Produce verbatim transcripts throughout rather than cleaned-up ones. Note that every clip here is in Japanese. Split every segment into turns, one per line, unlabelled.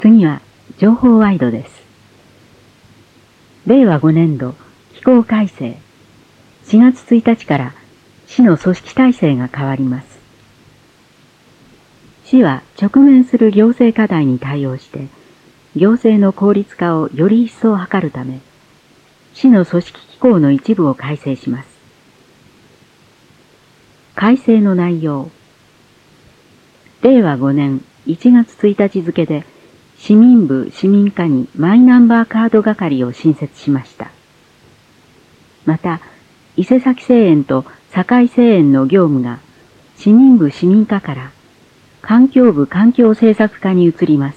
次は情報ワイドです。れいわごねんど機構改正。しがつついたちから市の組織体制が変わります。市は直面する行政課題に対応して、行政の効率化をより一層図るため、市の組織機構の一部を改正します。改正の内容。れいわごねんいちがつついたち付で、市民部市民課にマイナンバーカード係を新設しました。また、伊勢崎製園と堺製園の業務が市民部市民課から環境部環境政策課に移ります。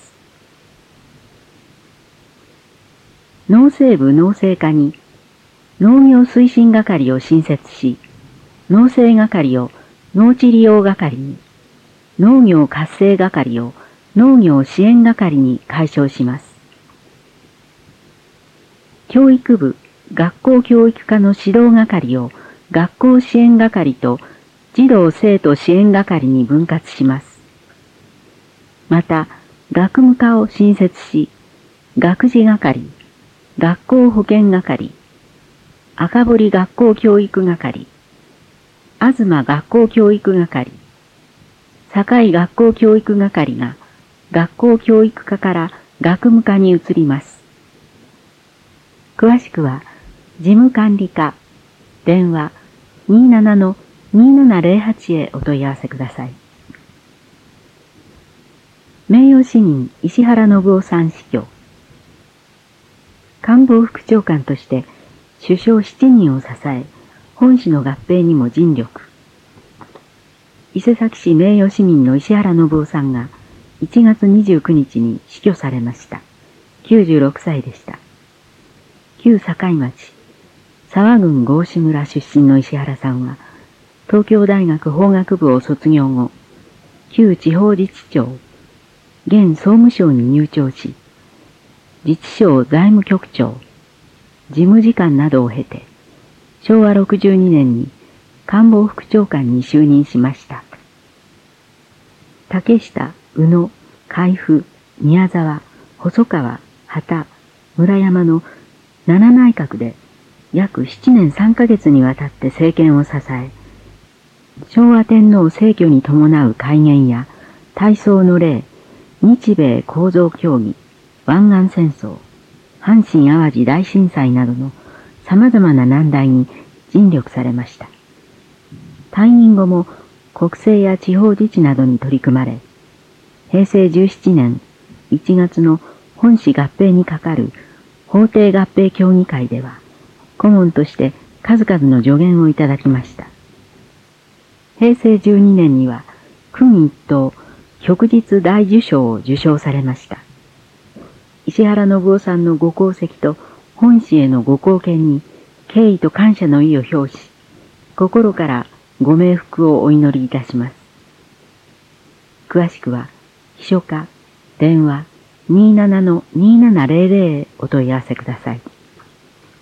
農政部農政課に農業推進係を新設し、農政係を農地利用係に、農業活性係を農業支援係に改称します。教育部学校教育課の指導係を学校支援係と児童生徒支援係に分割します。また、学務課を新設し、学事係、学校保健係、赤堀学校教育係、東学校教育係、堺学校教育係が学校教育課から学務課に移ります。詳しくは、事務管理課、電話 にじゅうななのにじゅうななぜろはち へお問い合わせください。名誉市民石原信夫さん死去。官房副長官として首相しちにんを支え、本市の合併にも尽力。伊勢崎市名誉市民の石原信夫さんがいちがつにじゅうくにちに死去されました。きゅうじゅうろくさいでした。旧堺町、沢郡郷志村出身の石原さんは、東京大学法学部を卒業後、旧地方自治庁、現総務省に入庁し、自治省財務局長、事務次官などを経て、しょうわろくじゅうにねんに官房副長官に就任しました。竹下、宇野、海部、宮沢、細川、畑、村山のなな内閣で約ななねんさんかげつにわたって政権を支え、昭和天皇逝去に伴う改元や大喪の礼、日米構造協議、湾岸戦争、阪神淡路大震災などの様々な難題に尽力されました。退任後も国政や地方自治などに取り組まれ、へいせいじゅうななねんいちがつの本市合併にかかる法定合併協議会では、顧問として数々の助言をいただきました。へいせいじゅうにねんには、勲一等旭日大綬章を受章されました。石原信夫さんのご功績と本市へのご貢献に敬意と感謝の意を表し、心からご冥福をお祈りいたします。詳しくは、秘書課、電話 にじゅうななのにじゅうななぜろぜろ へお問い合わせください。